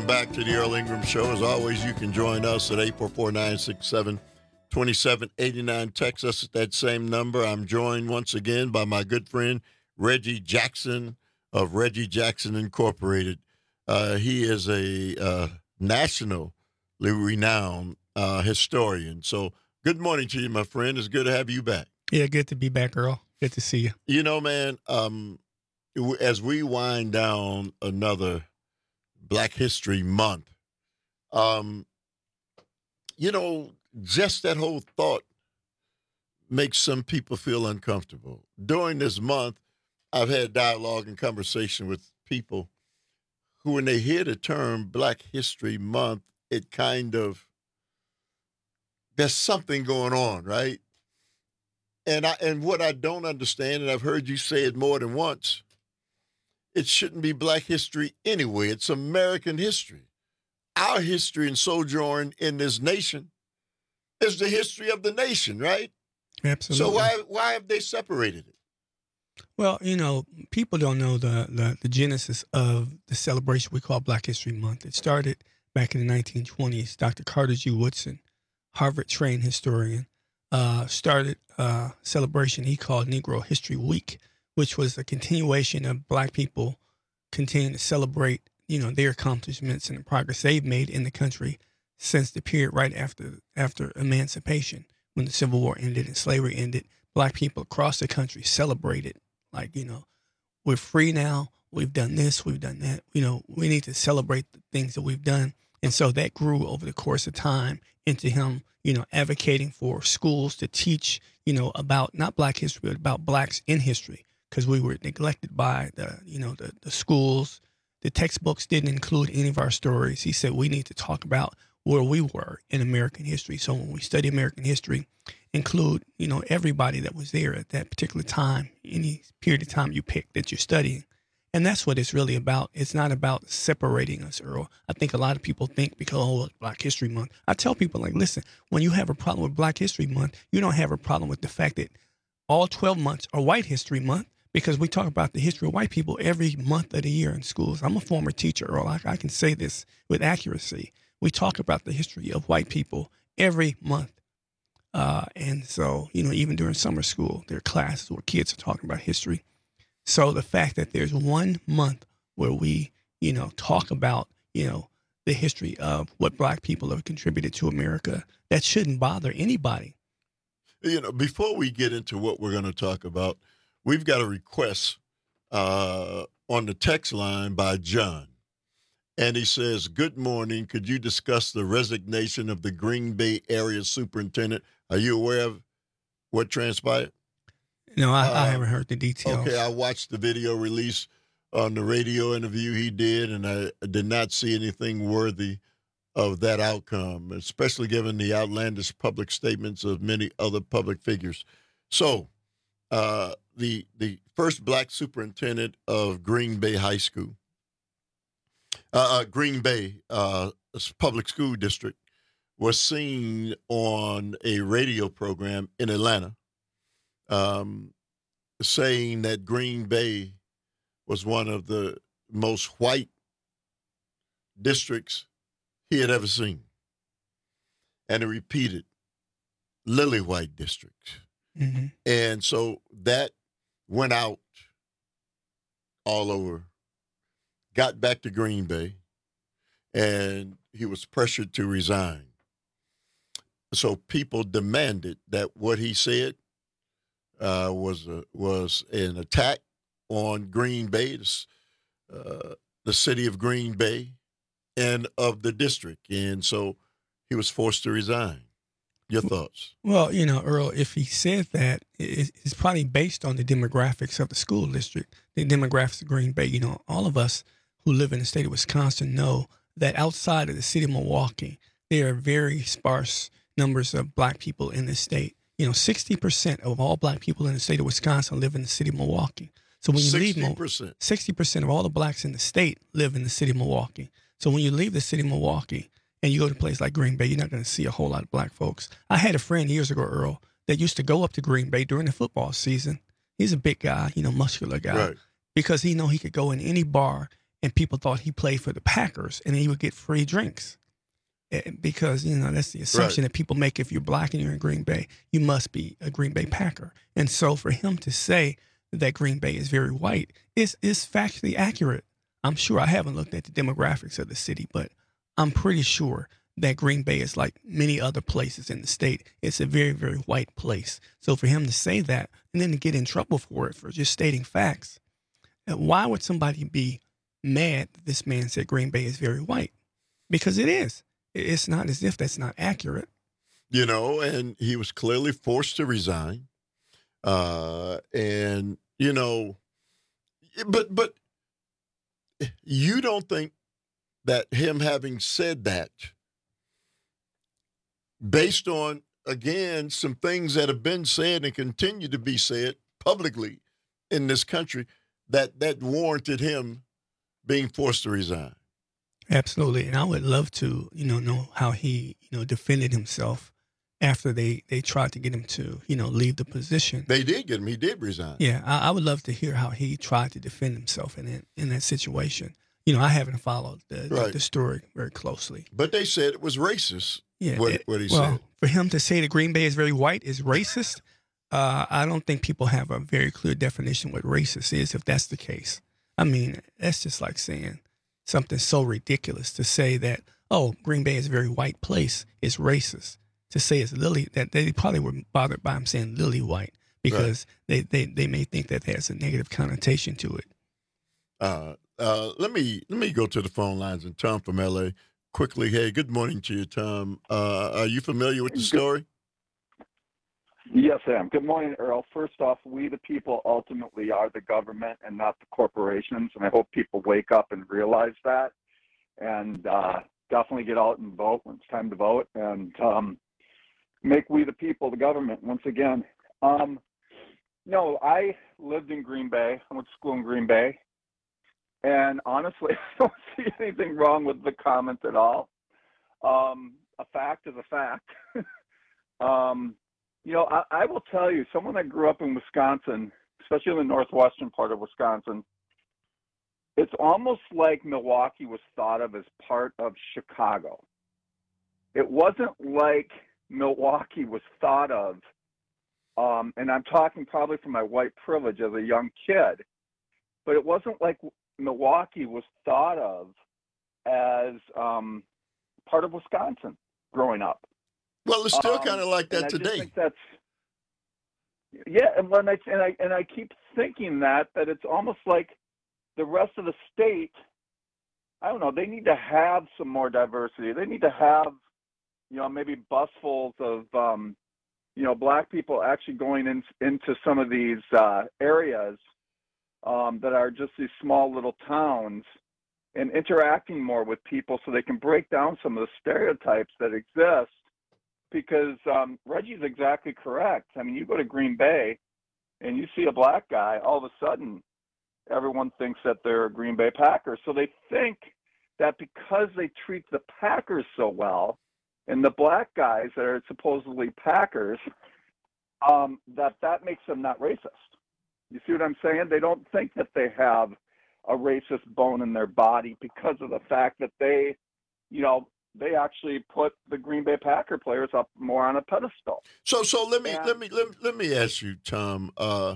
welcome back to the Earl Ingram Show. As always, you can join us at eight four four, nine six seven, two seven eight nine. Text us at that same number. I'm joined once again by my good friend Reggie Jackson of Reggie Jackson Incorporated. Uh, he is a uh, nationally renowned uh, historian. So good morning to you, my friend. It's good to have you back. Yeah, good to be back, Earl. Good to see you. You know, man, um, as we wind down another Black History Month, um, you know, just that whole thought makes some people feel uncomfortable. During this month, I've had dialogue and conversation with people who, when they hear the term Black History Month, it kind of, there's something going on, right? And I and what I don't understand, and I've heard you say it more than once, it shouldn't be Black history anyway. It's American history. Our history and sojourn in this nation is the history of the nation, right? Absolutely. So why why have they separated it? Well, you know, people don't know the, the, the genesis of the celebration we call Black History Month. It started back in the nineteen twenties. Doctor Carter G. Woodson, Harvard-trained historian, uh, started a celebration he called Negro History Week, which was a continuation of Black people continuing to celebrate, you know, their accomplishments and the progress they've made in the country since the period right after after emancipation, when the Civil War ended and slavery ended. Black people across the country celebrated, like, you know, we're free now. We've done this. We've done that. You know, we need to celebrate the things that we've done. And so that grew over the course of time into him, you know, advocating for schools to teach, you know, about not Black history, but about Blacks in history. Because we were neglected by the, you know, the, the schools. The textbooks didn't include any of our stories. He said we need to talk about where we were in American history. So when we study American history, include, you know, everybody that was there at that particular time, any period of time you pick that you're studying. And that's what it's really about. It's not about separating us, Earl. I think a lot of people think because, oh, it's Black History Month. I tell people, like, listen, when you have a problem with Black History Month, you don't have a problem with the fact that all twelve months are White History Month. Because we talk about the history of white people every month of the year in schools. I'm a former teacher, Earl. I, I can say this with accuracy. We talk about the history of white people every month. Uh, and so, you know, even during summer school, there are classes where kids are talking about history. So the fact that there's one month where we, you know, talk about, you know, the history of what Black people have contributed to America, that shouldn't bother anybody. You know, before we get into what we're going to talk about, we've got a request uh, on the text line by John. And he says, good morning. Could you discuss the resignation of the Green Bay area superintendent? Are you aware of what transpired? No, I, uh, I haven't heard the details. Okay, I watched the video release on the radio interview he did, and I did not see anything worthy of that outcome, especially given the outlandish public statements of many other public figures. So, uh, the the first Black superintendent of Green Bay High School, uh, uh, Green Bay uh, Public School District, was seen on a radio program in Atlanta, um, saying that Green Bay was one of the most white districts he had ever seen. And he repeated, lily white districts. Mm-hmm. And so that went out all over, got back to Green Bay, and he was pressured to resign. So people demanded that what he said uh, was a, was an attack on Green Bay, uh, the city of Green Bay, and of the district. And so he was forced to resign. Your thoughts? Well, you know, Earl, if he said that, it's probably based on the demographics of the school district, the demographics of Green Bay. You know, all of us who live in the state of Wisconsin know that outside of the city of Milwaukee, there are very sparse numbers of Black people in the state. You know, sixty percent of all Black people in the state of Wisconsin live in the city of Milwaukee. So when you sixty leave, percent. sixty percent of all the Blacks in the state live in the city of Milwaukee. So when you leave the city of Milwaukee and you go to a place like Green Bay, you're not going to see a whole lot of Black folks. I had a friend years ago, Earl, that used to go up to Green Bay during the football season. He's a big guy, you know, muscular guy. Right. Because he know he could go in any bar and people thought he played for the Packers, and he would get free drinks. Because, you know, that's the assumption Right. that people make if you're black and you're in Green Bay, you must be a Green Bay Packer. And so for him to say that Green Bay is very white is, is factually accurate. I'm sure I haven't looked at the demographics of the city, but I'm pretty sure that Green Bay is like many other places in the state. It's a very, very white place. So for him to say that and then to get in trouble for it, for just stating facts, why would somebody be mad that this man said Green Bay is very white? Because it is. It's not as if that's not accurate. You know, and he was clearly forced to resign. Uh, and, you know, but but you don't think that him having said that, based on, again, some things that have been said and continue to be said publicly in this country, that that warranted him being forced to resign? Absolutely. And I would love to, you know, know how he, you know, defended himself after they, they tried to get him to, you know, leave the position. They did get him. He did resign. Yeah, I, I would love to hear how he tried to defend himself in that, in that situation. You know, I haven't followed the, Right. the, the story very closely. But they said it was racist, Yeah, what, it- what he well, said. for him to say that Green Bay is very white is racist, uh, I don't think people have a very clear definition what racist is, if that's the case. I mean, that's just like saying something so ridiculous to say that, oh, Green Bay is a very white place is racist. To say it's lily, that they probably were bothered by him saying lily white because they, they, they may think that there's a negative connotation to it. Uh, uh, let me let me go to the phone lines. And Tom from L A quickly. Hey, good morning to you, Tom. Uh, are you familiar with the story? Yes, I am. Good morning, Earl. First off, we the people ultimately are the government and not the corporations, and I hope people wake up and realize that, and uh, definitely get out and vote when it's time to vote, and um, make we the people the government once again. Um, no, I lived in Green Bay. I went to school in Green Bay, and honestly, I don't see anything wrong with the comment at all. Um, a fact is a fact. um, You know, I, I will tell you, someone that grew up in Wisconsin, especially in the northwestern part of Wisconsin, it's almost like Milwaukee was thought of as part of Chicago. It wasn't like Milwaukee was thought of, um, and I'm talking probably from my white privilege as a young kid, but it wasn't like Milwaukee was thought of as um, part of Wisconsin growing up. Well, it's still Um, kind of like and that I just today. think that's yeah, and when I and I and I keep thinking that that it's almost like the rest of the state. I don't know. They need to have some more diversity. They need to have, you know, maybe busfuls of, um, you know, black people actually going in, into some of these uh, areas um, that are just these small little towns and interacting more with people so they can break down some of the stereotypes that exist. Because um, Reggie's exactly correct. I mean, you go to Green Bay and you see a black guy, all of a sudden everyone thinks that they're a Green Bay Packer. So they think that because they treat the Packers so well and the black guys that are supposedly Packers, um, that that makes them not racist. You see what I'm saying? They don't think that they have a racist bone in their body because of the fact that they, you know, they actually put the Green Bay Packer players up more on a pedestal. So, so let me And- let me let me, let me ask you, Tom. Uh,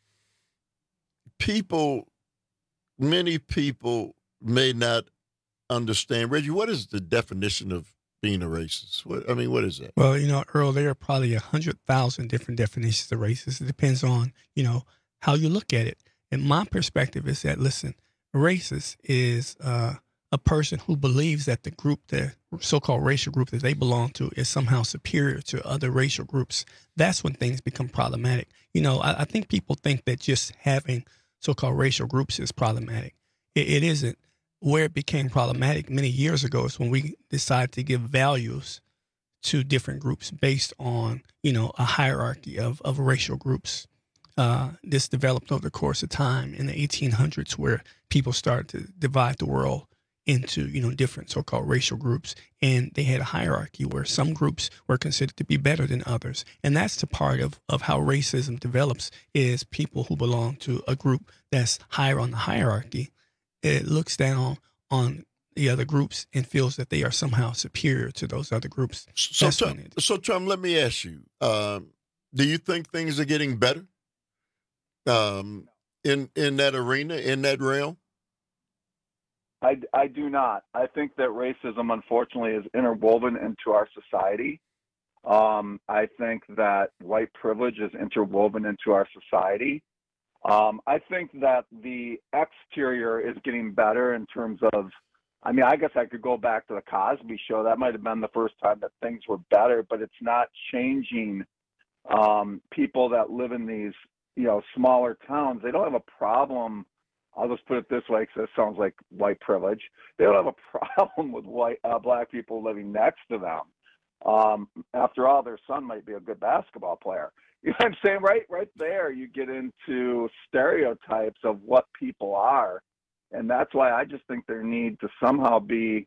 people, many people may not understand. Reggie, what is the definition of being a racist? What, I mean, what is that? Well, you know, Earl, there are probably a hundred thousand different definitions of racist. It depends on, you know, how you look at it. And my perspective is that, listen, racist is uh, a person who believes that the group, the so-called racial group that they belong to, is somehow superior to other racial groups. That's when things become problematic. You know, I, I think people think that just having so-called racial groups is problematic. It, it isn't. Where it became problematic many years ago is when we decided to give values to different groups based on, you know, a hierarchy of, of racial groups. Uh, this developed over the course of time in the eighteen hundreds, where people started to divide the world into, you know, different so-called racial groups. And they had a hierarchy where some groups were considered to be better than others. And that's the part of, of how racism develops, is people who belong to a group that's higher on the hierarchy it looks down on the other groups and feels that they are somehow superior to those other groups. So, That's Tom, when it- so Tom, let me ask you: um, do you think things are getting better um, in in that arena, in that realm? I, I do not. I think that racism, unfortunately, is interwoven into our society. Um, I think that white privilege is interwoven into our society. Um, I think that the exterior is getting better in terms of, I mean, I guess I could go back to the Cosby Show. That might have been the first time that things were better, but it's not changing um, people that live in these, you know, smaller towns. They don't have a problem. I'll just put it this way because it sounds like white privilege. They don't have a problem with white uh, black people living next to them. Um, after all, their son might be a good basketball player. You know what I'm saying? Right, right there, you get into stereotypes of what people are, and that's why I just think there need to somehow be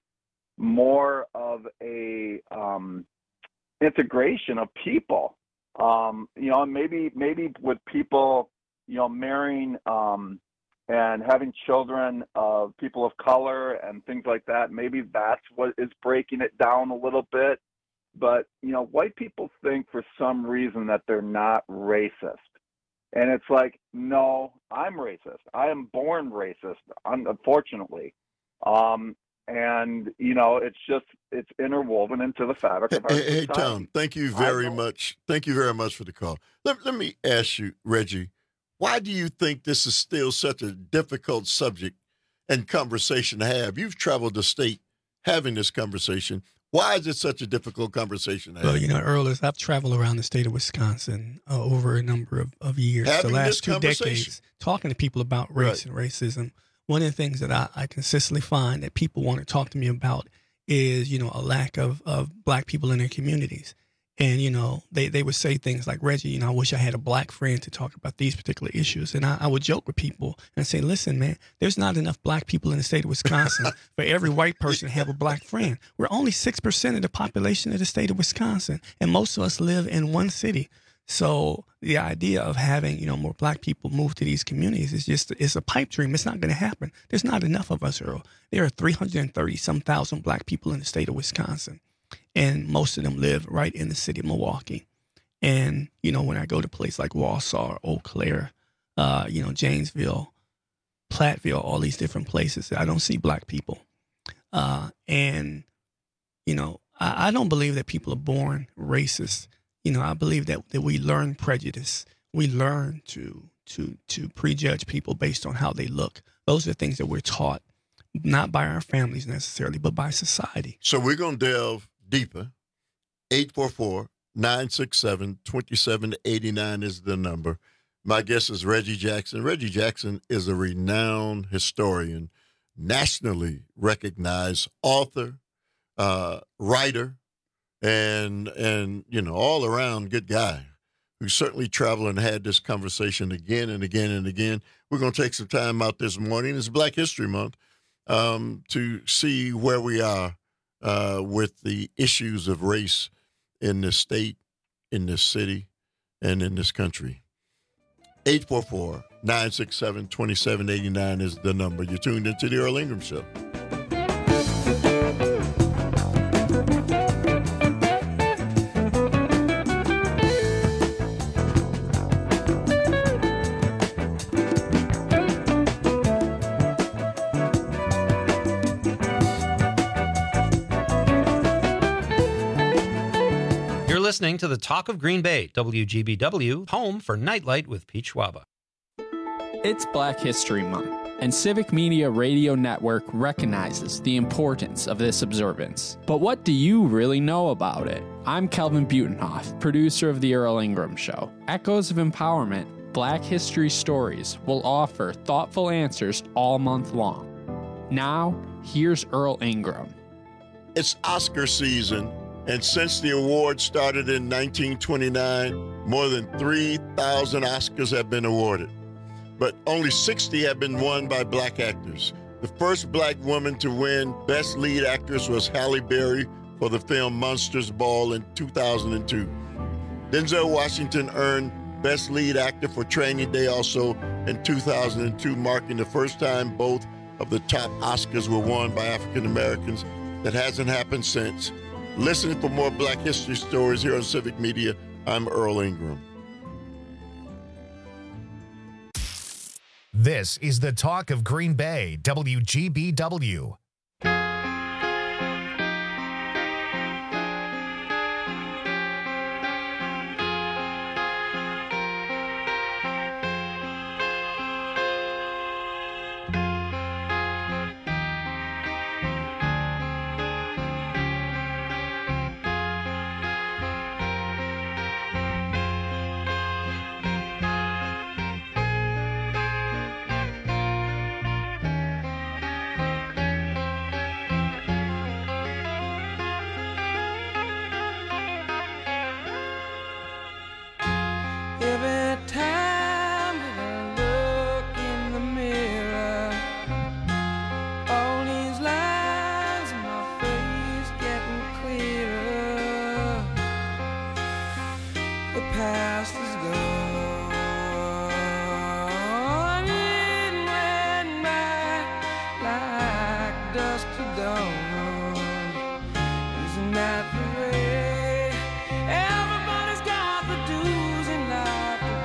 more of a um, integration of people. Um, you know, maybe maybe with people, you know, marrying um, and having children of people of color and things like that. Maybe that's what is breaking it down a little bit. But, you know, white people think for some reason that they're not racist. And it's like, no, I'm racist. I am born racist, unfortunately. Um, and, you know, it's just, it's interwoven into the fabric of our Hey, hey society. Tom, thank you very much. Thank you very much for the call. Let, let me ask you, Reggie, why do you think this is still such a difficult subject and conversation to have? You've traveled the state having this conversation. Why is it such a difficult conversation to have? Well, you know, Earl, as I've traveled around the state of Wisconsin uh, over a number of, of years, Having the this last two conversation. decades, talking to people about race and racism, one of the things that I, I consistently find that people want to talk to me about is, you know, a lack of, of black people in their communities. And, you know, they, they would say things like, Reggie, you know, I wish I had a black friend to talk about these particular issues. And I, I would joke with people and say, listen, man, there's not enough black people in the state of Wisconsin for every white person to have a black friend. We're only six percent of the population of the state of Wisconsin, and most of us live in one city. So the idea of having, you know, more black people move to these communities is just, it's a pipe dream. It's not going to happen. There's not enough of us, Earl. There are three hundred thirty some thousand black people in the state of Wisconsin. And most of them live right in the city of Milwaukee. And, you know, when I go to places like Wausau, Eau Claire, uh, you know, Janesville, Platteville, all these different places, I don't see black people. Uh, and, you know, I, I don't believe that people are born racist. You know, I believe that, that we learn prejudice. We learn to, to, to prejudge people based on how they look. Those are things that we're taught, not by our families necessarily, but by society. So we're going to delve deeper. eight four four, nine six seven, two seven eight nine is the number. My guest is Reggie Jackson. Reggie Jackson is a renowned historian, nationally recognized author, uh, writer, and, and, you know, all around good guy who certainly traveled and had this conversation again and again and again. We're going to take some time out this morning. It's Black History Month, um, to see where we are Uh, with the issues of race in this state, in this city, and in this country. eight four four, nine six seven, two seven eight nine is the number. You're tuned into the Earl Ingram Show. Listening to the Talk of Green Bay, W G B W, home for Nightlight with Pete Schwaba. It's Black History Month, and Civic Media Radio Network recognizes the importance of this observance. But what do you really know about it? I'm Kelvin Butenhoff, producer of The Earl Ingram Show. Echoes of Empowerment, Black History Stories will offer thoughtful answers all month long. Now, here's Earl Ingram. It's Oscar season. And since the award started in nineteen twenty-nine, more than three thousand Oscars have been awarded. But only sixty have been won by black actors. The first black woman to win Best Lead Actress was Halle Berry for the film Monsters Ball in two thousand two. Denzel Washington earned Best Lead Actor for Training Day also in two thousand two, marking the first time both of the top Oscars were won by African Americans. That hasn't happened since. Listening for more Black History stories here on Civic Media, I'm Earl Ingram. This is the Talk of Green Bay, W G B W. Every time that I look in the mirror, all these lines in my face getting clearer. The past is gone, it went by like dust to dawn. Isn't that the way? Everybody's got the dues in life to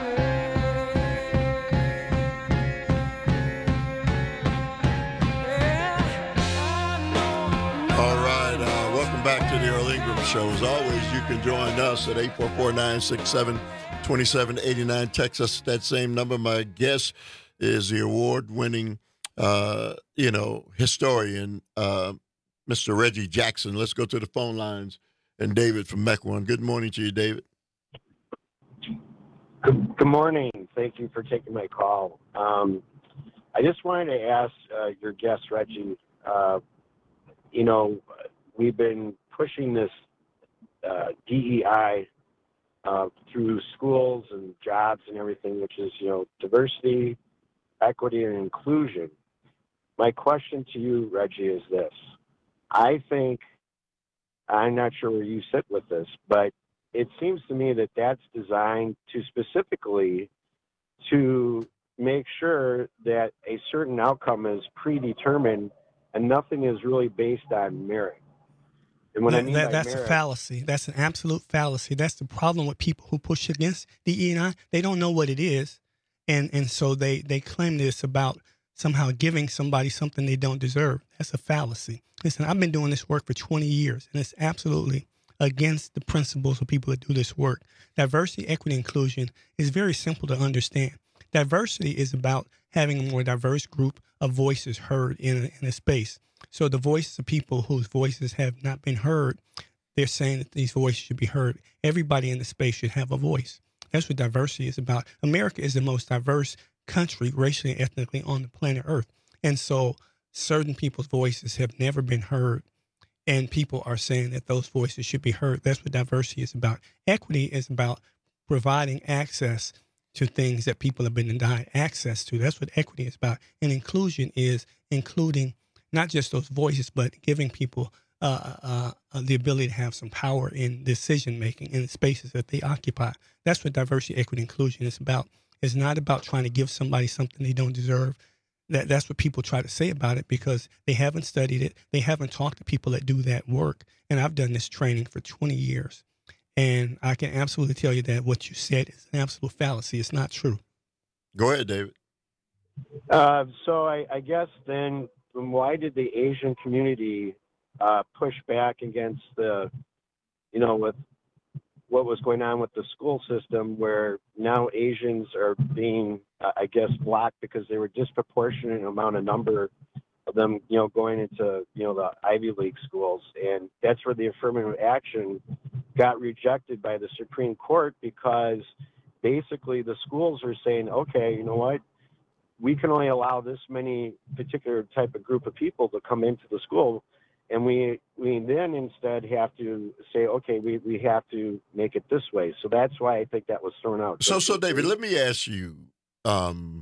All right, uh, welcome back to the Earl Ingram Show. As always, you can join us at eight four four, nine six seven, two seven eight nine. Text us that same number. My guest is the award-winning, uh, you know, historian, uh, Mister Reggie Jackson. Let's go to the phone lines. And David from Mequon. Good morning to you, David. Good, good morning. Thank you for taking my call. Um, I just wanted to ask uh, your guest, Reggie, uh, you know, we've been pushing this uh, D E I uh, through schools and jobs and everything, which is, you know, diversity, equity, and inclusion. My question to you, Reggie, is this. I think, I'm not sure where you sit with this, but it seems to me that that's designed to specifically to make sure that a certain outcome is predetermined and nothing is really based on merit. And when that, I mean that, by that's merit, a fallacy. That's an absolute fallacy. That's the problem with people who push against D E I. They don't know what it is, and and so they they claim that it's about somehow giving somebody something they don't deserve. That's a fallacy. Listen, I've been doing this work for twenty years, and it's absolutely against the principles of people that do this work. Diversity, equity, inclusion is very simple to understand. Diversity is about having a more diverse group of voices heard in a, in a space. So the voices of people whose voices have not been heard, they're saying that these voices should be heard. Everybody in the space should have a voice. That's what diversity is about. America is the most diverse country, racially and ethnically, on the planet Earth. And so certain people's voices have never been heard, and people are saying that those voices should be heard. That's what diversity is about. Equity is about providing access to things that people have been denied access to. That's what equity is about. And inclusion is including not just those voices, but giving people uh, uh, uh, the ability to have some power in decision-making in the spaces that they occupy. That's what diversity, equity, inclusion is about. It's not about trying to give somebody something they don't deserve. That That's what people try to say about it because they haven't studied it. They haven't talked to people that do that work. And I've done this training for twenty years. And I can absolutely tell you that what you said is an absolute fallacy. It's not true. Go ahead, David. Uh, so I, I guess then why did the Asian community uh, push back against the, you know, with what was going on with the school system where now Asians are being, uh, I guess, blocked because they were disproportionate amount of number of them, you know, going into, you know, the Ivy League schools. And that's where the affirmative action got rejected by the Supreme Court because basically the schools are saying, okay, you know what, we can only allow this many particular type of group of people to come into the school. And we we then instead have to say, okay, we, we have to make it this way. So that's why I think that was thrown out. So, so David, let me ask you, um,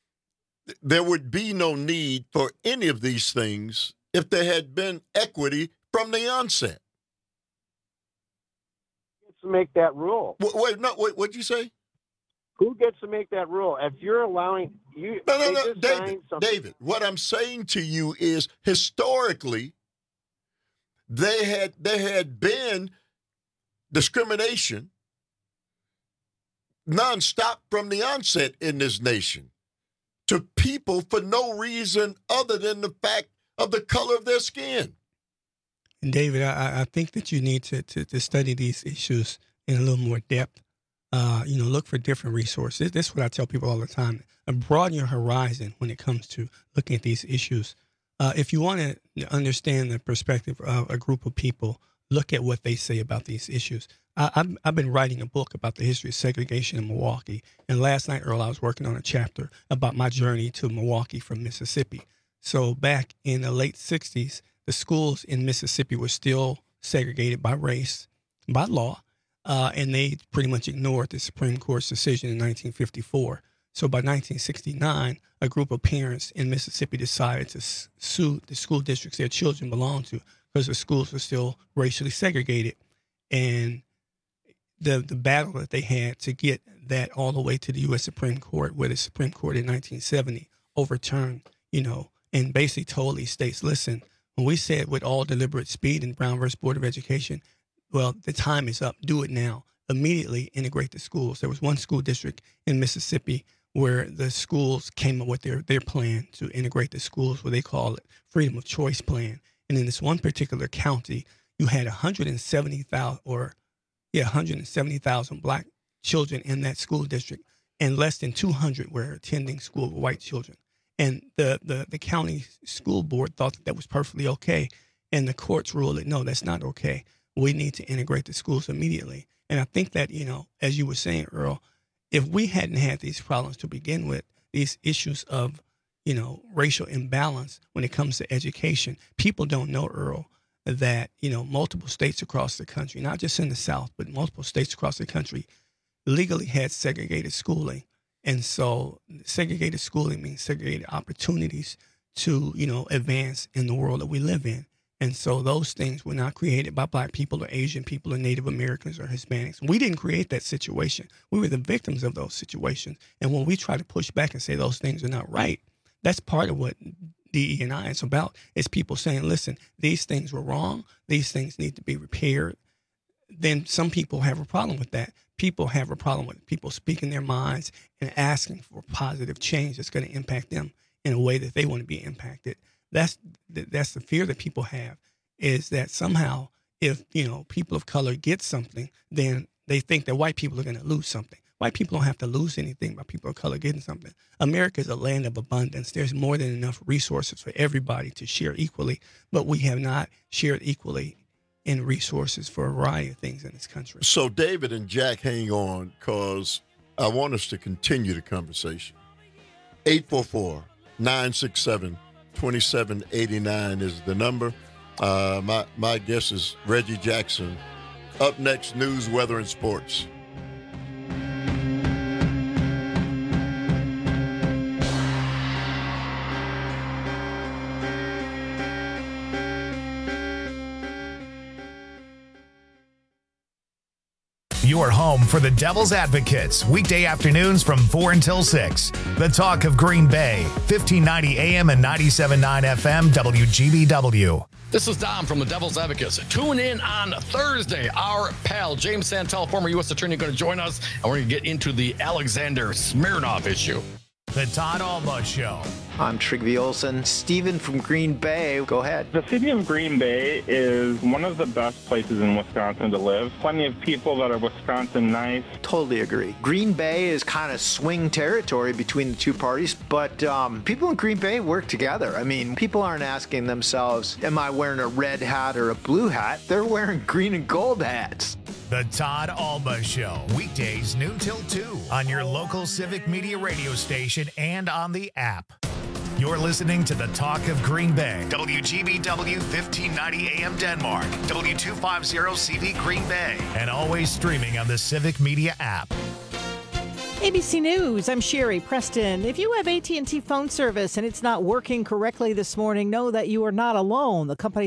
there would be no need for any of these things if there had been equity from the onset. To make that rule. Wait, wait no, wait, what'd you say? Who gets to make that rule? If you're allowing you, no, no, they no, just David, signed something- David. What I'm saying to you is, historically, they had there had been discrimination nonstop from the onset in this nation to people for no reason other than the fact of the color of their skin. And David, I, I think that you need to, to, to study these issues in a little more depth. Uh, you know, look for different resources. This is what I tell people all the time. Broaden your horizon when it comes to looking at these issues. Uh, if you want to understand the perspective of a group of people, look at what they say about these issues. I, I've, I've been writing a book about the history of segregation in Milwaukee. And last night, Earl, I was working on a chapter about my journey to Milwaukee from Mississippi. So back in the late sixties, the schools in Mississippi were still segregated by race, by law, uh, and they pretty much ignored the Supreme Court's decision in nineteen fifty-four. So by nineteen sixty-nine, a group of parents in Mississippi decided to sue the school districts their children belonged to because the schools were still racially segregated. And the the battle that they had to get that all the way to the U S Supreme Court, where the Supreme Court in nineteen seventy overturned, you know, and basically told these states, listen, when we said with all deliberate speed in Brown versus Board of Education, well, the time is up. Do it now. Immediately integrate the schools. There was one school district in Mississippi where the schools came up with their, their plan to integrate the schools, what they call it freedom of choice plan. And in this one particular county, you had one hundred seventy thousand or yeah, one hundred seventy thousand black children in that school district, and less than two hundred were attending school with white children. And the, the, the county school board thought that, that was perfectly okay. And the courts ruled that, no, that's not okay. We need to integrate the schools immediately. And I think that, you know, as you were saying, Earl, if we hadn't had these problems to begin with, these issues of, you know, racial imbalance when it comes to education, people don't know, Earl, that, you know, multiple states across the country, not just in the South, but multiple states across the country legally had segregated schooling. And so segregated schooling means segregated opportunities to, you know, advance in the world that we live in. And so those things were not created by black people or Asian people or Native Americans or Hispanics. We didn't create that situation. We were the victims of those situations. And when we try to push back and say those things are not right, that's part of what D E and I is about, is people saying, listen, these things were wrong. These things need to be repaired. Then some people have a problem with that. People have a problem with people speaking their minds and asking for positive change that's going to impact them in a way that they want to be impacted. That's that's the fear that people have, is that somehow if, you know, people of color get something, then they think that white people are going to lose something. White people don't have to lose anything by people of color getting something. America is a land of abundance. There's more than enough resources for everybody to share equally, but we have not shared equally in resources for a variety of things in this country. So David and Jack, hang on, because I want us to continue the conversation. eight four four, nine six seven, two seven eight nine is the number. Uh, my, my guess is Reggie Jackson. Up next, news, weather, and sports. Your home for the Devil's Advocates, weekday afternoons from four until six. The Talk of Green Bay, fifteen ninety A M and ninety-seven point nine F M, W G B W. This is Dom from the Devil's Advocates. Tune in on Thursday. Our pal, James Santel, former U S attorney, going to join us, and we're going to get into the Alexander Smirnov issue. The Todd Alba Show. I'm Trigby Olson. Steven from Green Bay. Go ahead. The city of Green Bay is one of the best places in Wisconsin to live. Plenty of people that are Wisconsin nice. Totally agree. Green Bay is kind of swing territory between the two parties, but um, people in Green Bay work together. I mean, people aren't asking themselves, am I wearing a red hat or a blue hat? They're wearing green and gold hats. The Todd Alba Show, weekdays noon till two on your local Civic Media radio station and on the app. You're listening to The Talk of Green Bay, W G B W fifteen ninety A M Denmark, W two fifty C V Green Bay, and always streaming on the Civic Media app. A B C News, I'm Sherry Preston. If you have A T and T phone service and it's not working correctly this morning, know that you are not alone. The company